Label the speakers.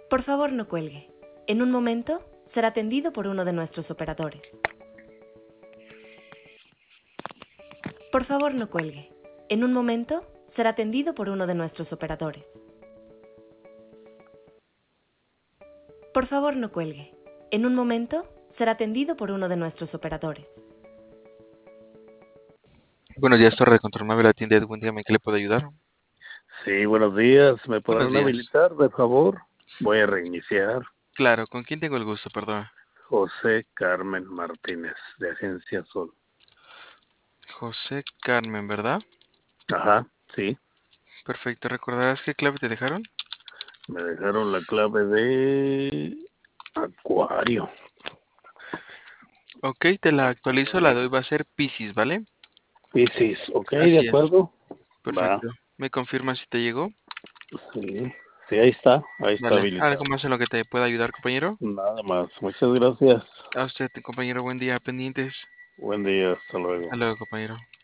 Speaker 1: Por favor, no cuelgue. En un momento será atendido por uno de nuestros operadores. Por favor, no cuelgue. En un momento será atendido por uno de nuestros operadores. Por favor, no cuelgue. En un momento será atendido por uno de nuestros operadores.
Speaker 2: Buenos días, Torre de Control Móvil, atiende Edwin, dígame, ¿qué le puedo ayudar?
Speaker 3: Sí, buenos días. ¿Me
Speaker 2: Buenos
Speaker 3: podrán
Speaker 2: días.
Speaker 3: habilitar, de favor? Voy a reiniciar.
Speaker 2: Claro, ¿con quién tengo el gusto, perdón?
Speaker 3: José Carmen Martínez, de Agencia Sol.
Speaker 2: José Carmen, ¿verdad?
Speaker 3: Ajá, sí.
Speaker 2: Perfecto, ¿recordarás qué clave te dejaron?
Speaker 3: Me dejaron la clave de Acuario.
Speaker 2: Ok, te la actualizo, la de hoy va a ser Piscis, ¿vale?
Speaker 3: Piscis, ok, de
Speaker 2: Así es.
Speaker 3: acuerdo. Va,
Speaker 2: Perfecto. ¿Me confirmas si te llegó?
Speaker 3: sí. Sí, ahí está
Speaker 2: Vale. ¿Algo
Speaker 3: habilitado.
Speaker 2: más en lo que te pueda ayudar, compañero?
Speaker 3: Nada más. Muchas gracias.
Speaker 2: A usted, compañero, buen día, pendientes.
Speaker 3: Buen día, hasta luego.
Speaker 2: Hasta luego, compañero.